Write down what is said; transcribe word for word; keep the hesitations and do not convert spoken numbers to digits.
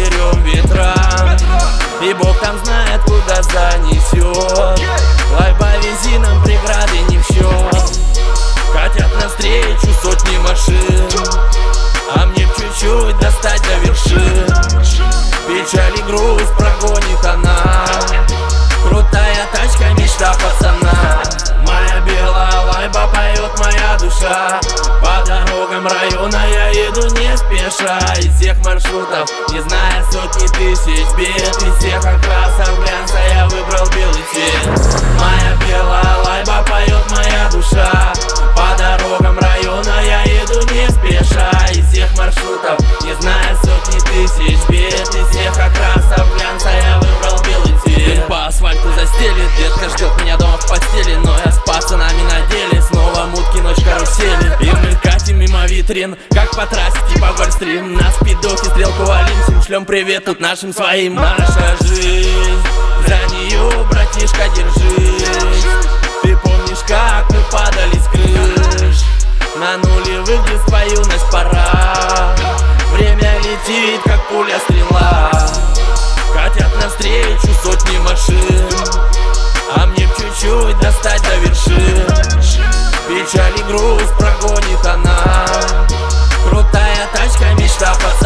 берем ветрам, и Бог там знает, куда занесет. Лайба бензином преграды не в счет. Катят навстречу сотни машин, а мне чуть-чуть достать до вершин. Печаль и груз прогонит она, крутая тачка, мечта пацана. Моя белая лайба поет моя душа, по дорогам района я еду не спеша. Из всех маршрутов, не зная сотни тысяч бед, из всех окрасов глянца я выбрал белый цвет. Моя белая лайба поет моя душа, по дорогам района я еду не спеша. Из всех маршрутов, не зная сотни тысяч бед, из всех окрасов глянца я выбрал белый цвет. Дым по асфальту застелит, детка ждет меня дома в постели, но я с пацанами на деле, снова мутки, ночь карусели. И мы катим мимо витрин, как по трассе типа Гольфстрим. На спидохе стрелку валим, всем шлем привет тут нашим своим. Наша жизнь, за нее, братишка, держись. Ты помнишь, как мы падали с крыш, на нулевых, где свою юность пора. Время летит, как пуля-стрела, катят навстречу сотни машин, а мне чуть-чуть достать до вершин. Печаль и груз прогонит она, крутая тачка, мечта пацана.